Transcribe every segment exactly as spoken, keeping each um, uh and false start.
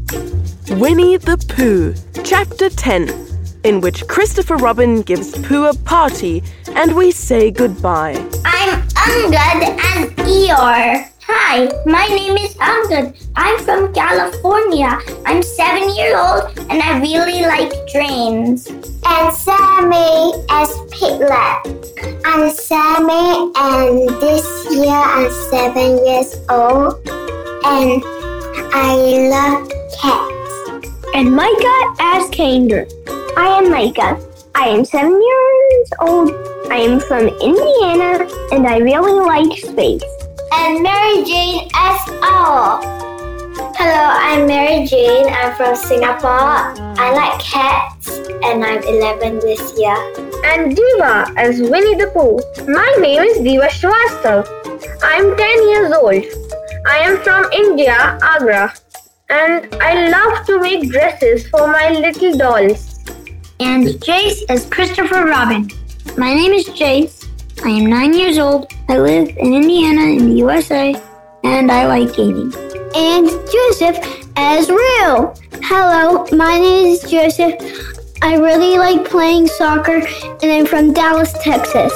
Winnie the Pooh, Chapter ten, in which Christopher Robin gives Pooh a party and we say goodbye. I'm Angad as Eeyore. Hi, my name is Angad. I'm from California. I'm seven years old and I really like trains. And Sammy as Piglet. I'm Sammy and this year I'm seven years old and I love cats. And Micah as Kander. I am Micah. I am seven years old. I am from Indiana and I really like space. And Mary Jane as Owl. Hello, I'm Mary Jane. I'm from Singapore. I like cats and I'm eleven this year. And Diva as Winnie the Pooh. My name is Diva Srivastav. I'm ten years old. I am from India, Agra. And I love to make dresses for my little dolls. And Jace as Christopher Robin. My name is Jace. I am nine years old. I live in Indiana in the U S A. And I like gaming. And Joseph as Real. Hello, my name is Joseph. I really like playing soccer and I'm from Dallas, Texas.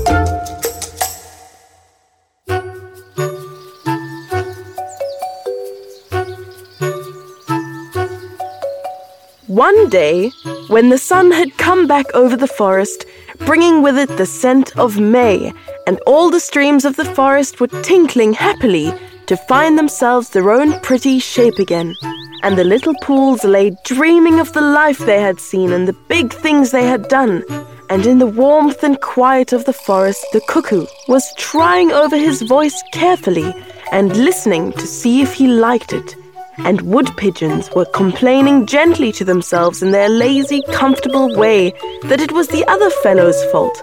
One day, when the sun had come back over the forest, bringing with it the scent of May, and all the streams of the forest were tinkling happily to find themselves their own pretty shape again, and the little pools lay dreaming of the life they had seen and the big things they had done, and in the warmth and quiet of the forest the cuckoo was trying over his voice carefully and listening to see if he liked it. And wood pigeons were complaining gently to themselves in their lazy, comfortable way that it was the other fellow's fault.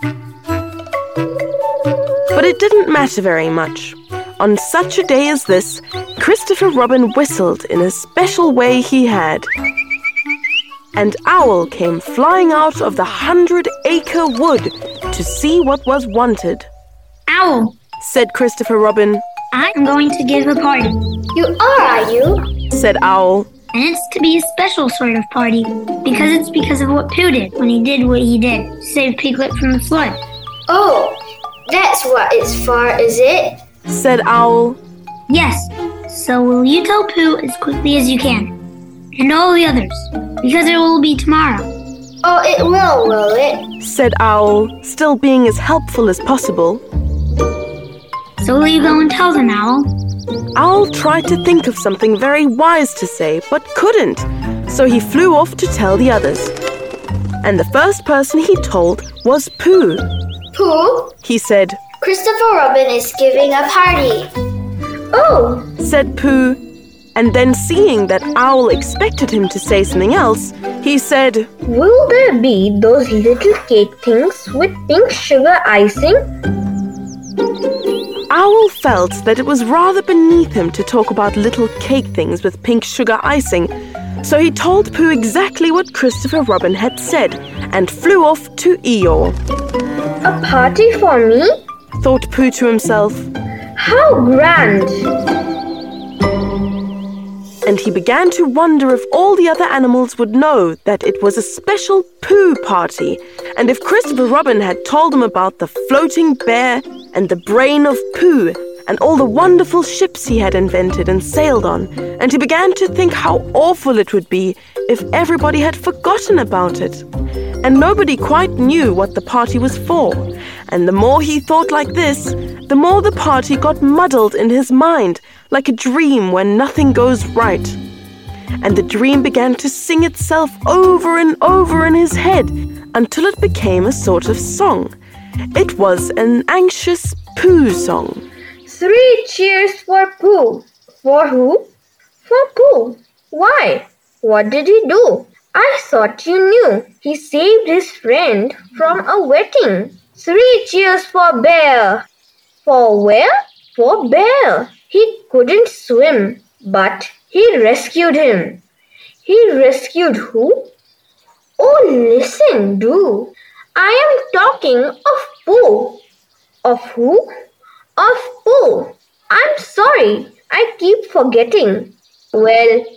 But it didn't matter very much. On such a day as this, Christopher Robin whistled in a special way he had. And Owl came flying out of the hundred-acre wood to see what was wanted. Owl, said Christopher Robin. I'm going to give a party. You are, are you? said Owl. And it's to be a special sort of party, because it's because of what Pooh did when he did what he did to save Piglet from the flood. Oh, that's what it's for, is it? said Owl. Yes, so will you tell Pooh as quickly as you can, and all the others, because it will be tomorrow. Oh, it will, will it? said Owl, still being as helpful as possible. So will you go and tell them, Owl? Owl tried to think of something very wise to say, but couldn't, so he flew off to tell the others. And the first person he told was Pooh. Pooh? He said, Christopher Robin is giving a party. Oh, said Pooh. And then seeing that Owl expected him to say something else, he said, will there be those little cake things with pink sugar icing? Owl felt that it was rather beneath him to talk about little cake things with pink sugar icing, so he told Pooh exactly what Christopher Robin had said and flew off to Eeyore. A party for me? Thought Pooh to himself. How grand! And he began to wonder if all the other animals would know that it was a special Pooh party, and if Christopher Robin had told them about the floating bear and the brain of Pooh and all the wonderful ships he had invented and sailed on, and he began to think how awful it would be if everybody had forgotten about it. And nobody quite knew what the party was for, and the more he thought like this, the more the party got muddled in his mind, like a dream when nothing goes right. And the dream began to sing itself over and over in his head until it became a sort of song. It was an anxious Pooh song. Three cheers for Pooh. For who? For Pooh. Why? What did he do? I thought you knew. He saved his friend from a wetting. Three cheers for Bear. For where? For Bear. He couldn't swim, but he rescued him. He rescued who? Oh, listen, do. I am talking of Pooh. Of who? Of Pooh. I'm sorry, I keep forgetting. Well,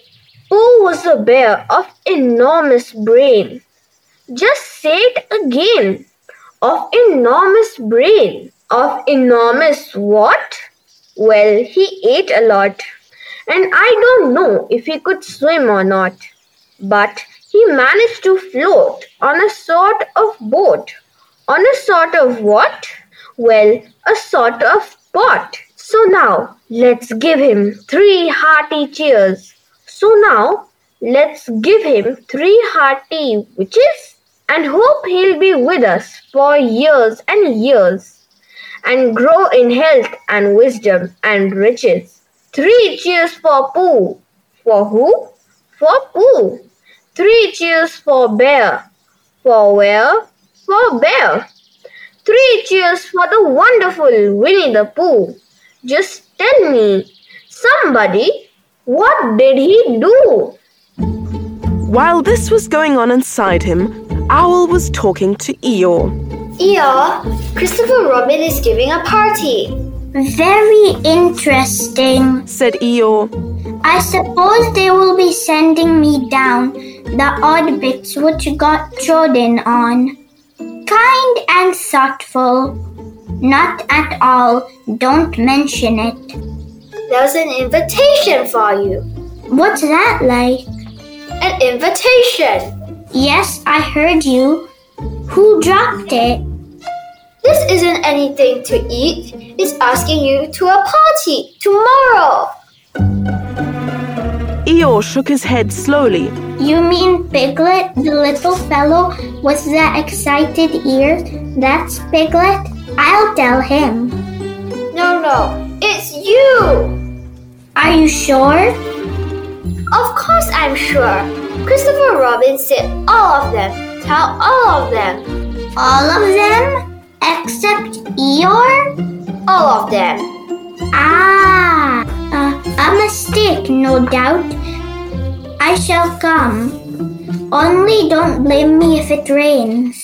Pooh was a bear of enormous brain. Just say it again. Of enormous brain. Of enormous what? Well, he ate a lot. And I don't know if he could swim or not. But he managed to float on a sort of boat. On a sort of what? Well, a sort of pot. So now, let's give him three hearty cheers. So now, let's give him three hearty witches and hope he'll be with us for years and years and grow in health and wisdom and riches. Three cheers for Pooh. For who? For Pooh. Three cheers for Bear. For where? For Bear. Three cheers for the wonderful Winnie the Pooh. Just tell me, somebody, what did he do? While this was going on inside him, Owl was talking to Eeyore. Eeyore, Christopher Robin is giving a party. Very interesting, Said Eeyore. I suppose they will be sending me down the odd bits which got trodden on. Kind and thoughtful. Not at all. Don't mention it. There's an invitation for you. What's that like? An invitation. Yes, I heard you. Who dropped it? This isn't anything to eat. It's asking you to a party tomorrow. Eeyore shook his head slowly. You mean Piglet, the little fellow with the excited ears? That's Piglet? I'll tell him. No, no, it's you. Are you sure? Of course I'm sure. Christopher Robin said all of them. Tell all of them. All of them? Except Eeyore? All of them. Ah, uh, a mistake, no doubt. I shall come. Only don't blame me if it rains.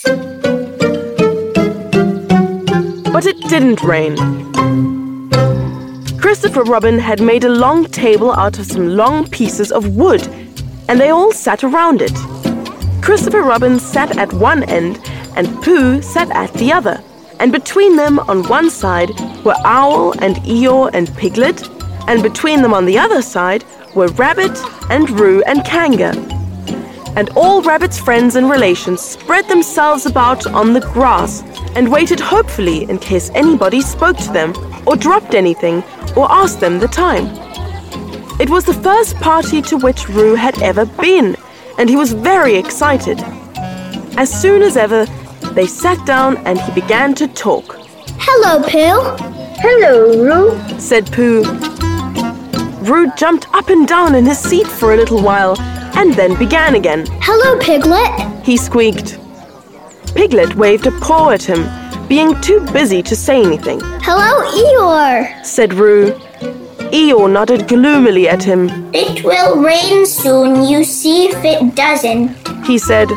But it didn't rain. Christopher Robin had made a long table out of some long pieces of wood, and they all sat around it. Christopher Robin sat at one end, and Pooh sat at the other. And between them on one side were Owl and Eeyore and Piglet, and between them on the other side were Rabbit and Roo and Kanga. And all Rabbit's friends and relations spread themselves about on the grass and waited hopefully in case anybody spoke to them or dropped anything or asked them the time. It was the first party to which Roo had ever been, and he was very excited. As soon as ever, they sat down and he began to talk. Hello, Pooh. Hello, Roo, Said Pooh. Roo jumped up and down in his seat for a little while and then began again. Hello, Piglet. He squeaked. Piglet waved a paw at him, being too busy to say anything. Hello, Eeyore. Said Roo. Eeyore nodded gloomily at him. It will rain soon, you see if it doesn't. He said.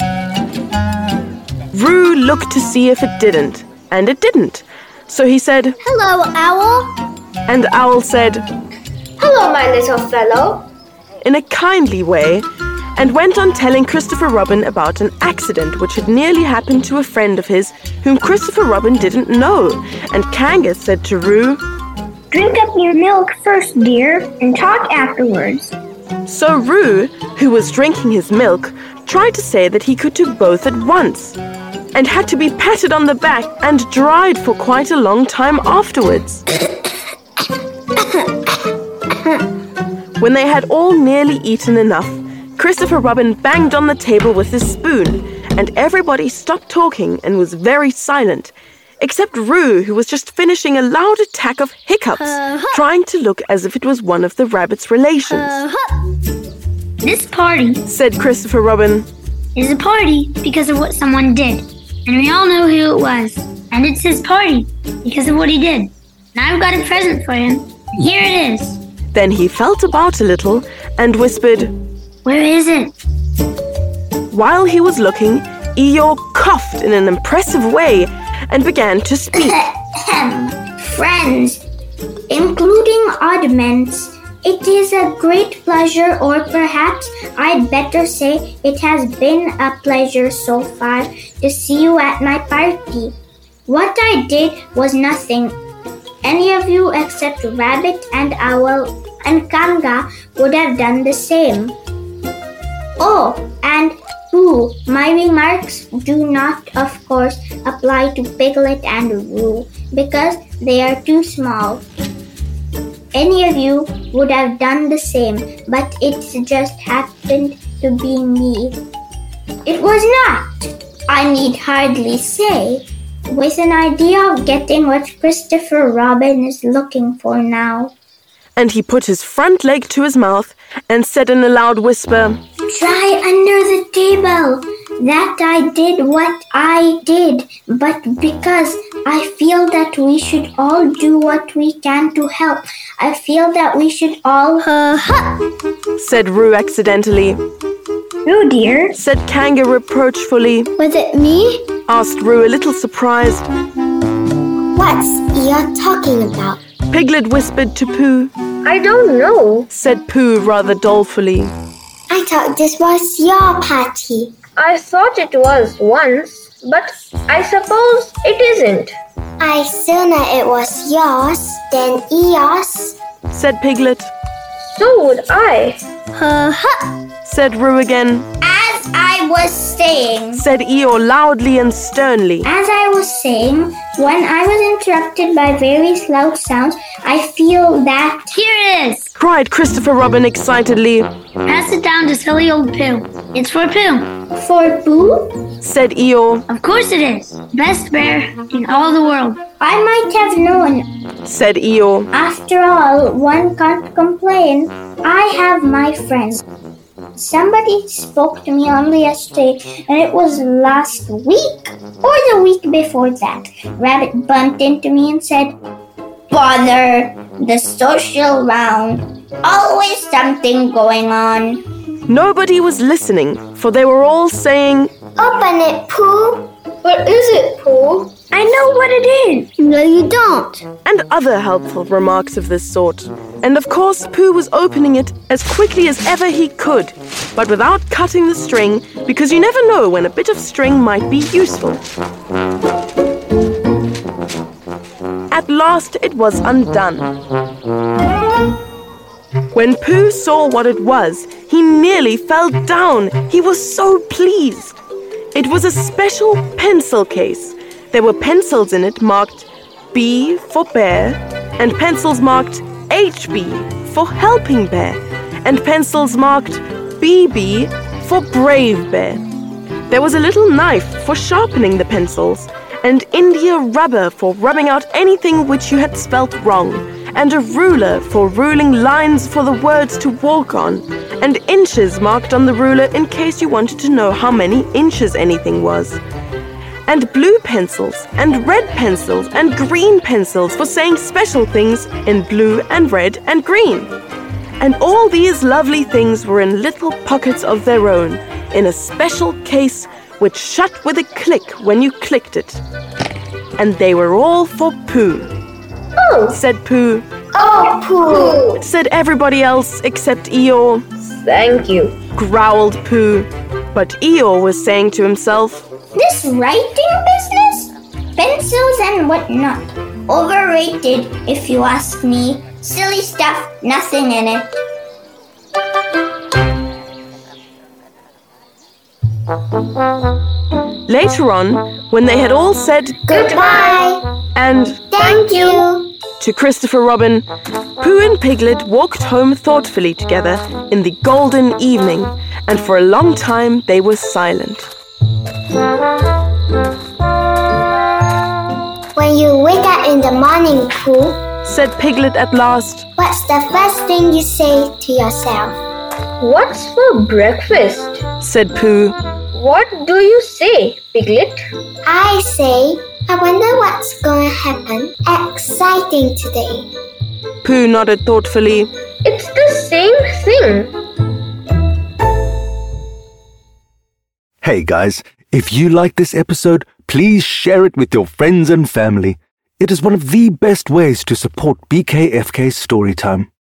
Roo looked to see if it didn't, and it didn't. So he said, Hello, Owl. and Owl said, Hello, my little fellow. in a kindly way, and went on telling Christopher Robin about an accident which had nearly happened to a friend of his whom Christopher Robin didn't know. And Kanga said to Roo, Drink up your milk first, dear, and talk afterwards. So Roo, who was drinking his milk, tried to say that he could do both at once, and had to be patted on the back and dried for quite a long time afterwards. When they had all nearly eaten enough, Christopher Robin banged on the table with his spoon, and everybody stopped talking and was very silent, except Roo, who was just finishing a loud attack of hiccups, Uh-huh. trying to look as if it was one of the rabbit's relations. Uh-huh. This party Said Christopher Robin. is a party because of what someone did. And we all know who it was. And it's his party because of what he did. And I've got a present for him. And here it is. Then he felt about a little and whispered. Where is it? While he was looking, Eeyore coughed in an impressive way and began to speak. Ahem. Friends, including oddments, It is a great pleasure, or perhaps I'd better say it has been a pleasure so far to see you at my party. What I did was nothing. Any of you except Rabbit and Owl and Kanga would have done the same. Oh, and Pooh, my remarks do not, of course, apply to Piglet and Roo because they are too small. Any of you would have done the same, but it just happened to be me. It was not, I need hardly say, with an idea of getting what Christopher Robin is looking for now. And he put his front leg to his mouth and said in a loud whisper, Try under the table. That I did what I did, but because I feel that we should all do what we can to help. I feel that we should all... Uh, huh. said Roo accidentally. Oh dear, Said Kanga reproachfully. Was it me? Asked Roo a little surprised. What's Eeyore talking about? Piglet whispered to Pooh. I don't know. Said Pooh rather dolefully. I thought this was your party. I thought it was once, but I suppose it isn't. I sooner it was yours than Eeyore's. Said Piglet. So would I. Uh, huh. Said Roo again. As I was saying... Said Eeyore loudly and sternly. As I was saying, when I was interrupted by various loud sounds, I feel that... here it is. Cried Christopher Robin excitedly. Pass it down to silly old Pooh. It's for Pooh. For Pooh? Said Eeyore. Of course it is. Best bear in all the world. I might have known. Said Eeyore. After all, one can't complain. I have my friends. Somebody spoke to me only yesterday, and it was last week or the week before that. Rabbit bumped into me and said, Bother, the social round. Always something going on. Nobody was listening, for they were all saying, Open it, Pooh. What is it, Pooh? I know what it is. No, you don't. and other helpful remarks of this sort. And of course, Pooh was opening it as quickly as ever he could, but without cutting the string, because you never know when a bit of string might be useful. At last it was undone. When Pooh saw what it was, he nearly fell down. He was so pleased. It was a special pencil case. There were pencils in it marked B for bear, and pencils marked H B for helping bear, and pencils marked B B for brave bear. There was a little knife for sharpening the pencils, and India rubber for rubbing out anything which you had spelt wrong, and a ruler for ruling lines for the words to walk on, and inches marked on the ruler in case you wanted to know how many inches anything was, and blue pencils, and red pencils, and green pencils for saying special things in blue and red and green. And all these lovely things were in little pockets of their own, in a special case which shut with a click when you clicked it. And they were all for Pooh. Oh, Said Pooh. Oh, Pooh. Said everybody else except Eeyore. thank you. Growled Pooh. But Eeyore was saying to himself, This writing business? Pencils and whatnot. Overrated, if you ask me. Silly stuff, nothing in it. later on, when they had all said Goodbye. and Thank you. to Christopher Robin, Pooh and Piglet walked home thoughtfully together in the golden evening, and for a long time they were silent. When you wake up in the morning, Pooh, Said Piglet at last. what's the first thing you say to yourself? What's for breakfast? Said Pooh. What do you say, Piglet? I say, I wonder what's going to happen exciting today. Pooh nodded thoughtfully. It's the same thing. Hey guys, if you like this episode, please share it with your friends and family. It is one of the best ways to support B K F K Storytime.